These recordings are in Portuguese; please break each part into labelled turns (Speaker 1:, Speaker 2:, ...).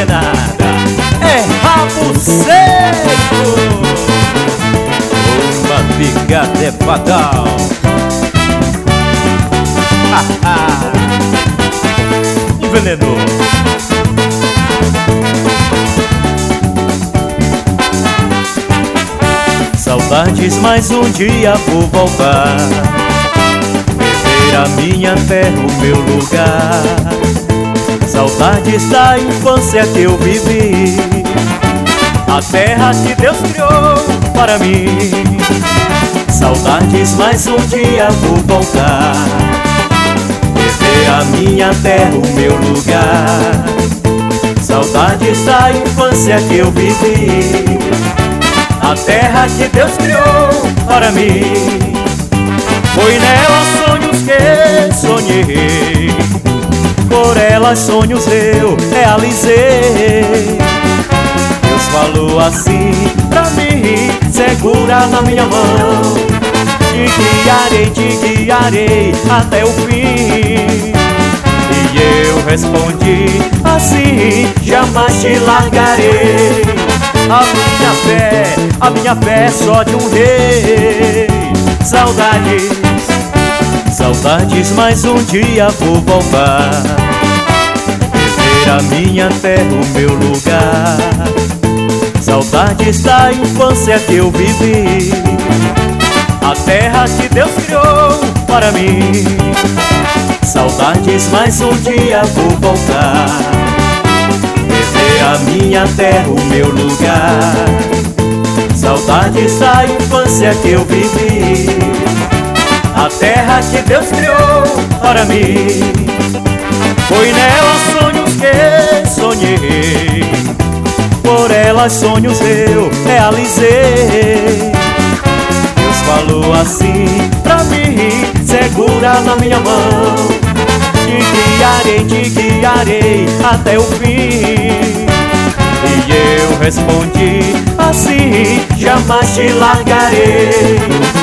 Speaker 1: envenenada é rabo seco. Uma picada é fatal. Envenenou. Saudades, mais um dia vou voltar, viver a minha terra, o meu lugar. Saudades da infância que eu vivi, a terra que Deus criou para mim. Saudades, mais um dia vou voltar, viver a minha terra, o meu lugar. Saudades da infância que eu vivi, a terra que Deus criou para mim. Foi nela sonhos que sonhei, por ela sonhos eu realizei. Deus falou assim pra mim, segura na minha mão, te guiarei até o fim. E eu respondi assim, jamais te largarei. A minha fé é só de um rei. Saudades, saudades, mais um dia vou voltar, viver a minha terra, o meu lugar. Saudades da infância que eu vivi, a terra que Deus criou para mim. Saudades, mais um dia vou voltar, viver a minha terra, o meu lugar. Saudades da infância que eu vivi, a terra que Deus criou para mim. Foi nela sonhos que sonhei, por ela sonhos eu realizei. Deus falou assim pra mim, segura na minha mão, te guiarei até o fim. E eu respondi assim, jamais te largarei.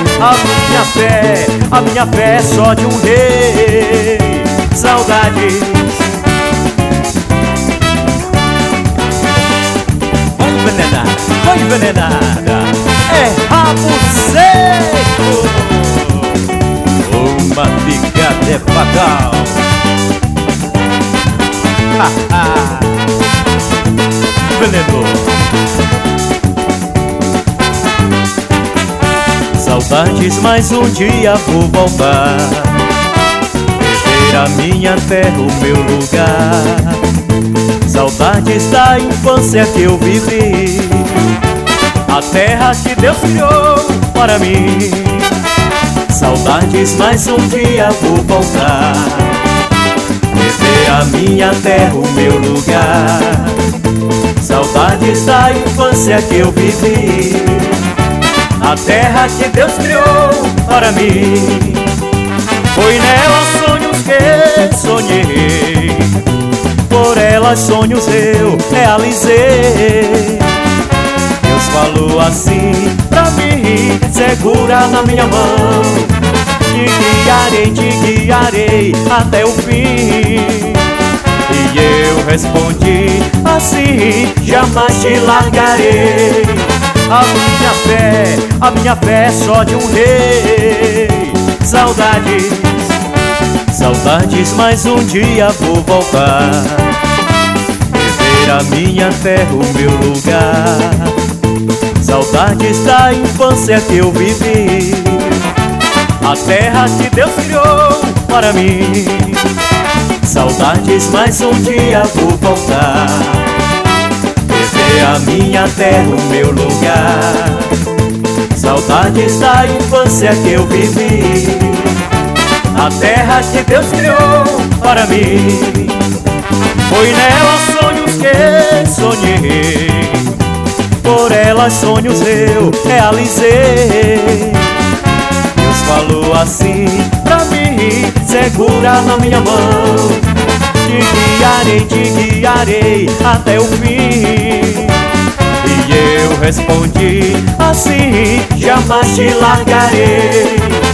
Speaker 1: A minha fé é só de um rei. Saudades, foi envenenada, é rabo seco. Uma picada é fatal. Envenenou. Saudades, mais um dia vou voltar, viver a minha terra, o meu lugar. Saudades da infância que eu vivi, a terra que Deus criou para mim. Saudades, mais um dia vou voltar, viver a minha terra, o meu lugar. Saudades da infância que eu vivi, a terra que Deus criou para mim. Foi nela sonhos que sonhei, por ela sonhos eu realizei. Deus falou assim pra mim, segura na minha mão, te guiarei até o fim. E eu respondi assim, jamais te largarei. A minha fé é só de um rei. Saudades, saudades, mais um dia vou voltar, viver a minha terra, o meu lugar. Saudades da infância que eu vivi, a terra que Deus criou para mim. Saudades, mais um dia vou voltar, viver a minha terra, o meu lugar. Saudades da infância que eu vivi, a terra que Deus criou para mim. Foi nela sonhos que sonhei, por ela sonhos eu realizei. Deus falou assim pra mim, segura na minha mão, te guiarei até o fim. E eu respondi assim, jamais te largarei.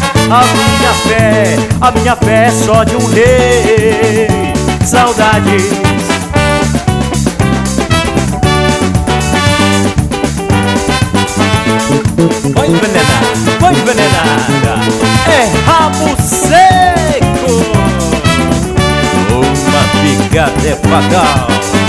Speaker 1: A minha fé é só de um rei. Saudades, foi envenenada, é rabo seco. Uma picada é fatal.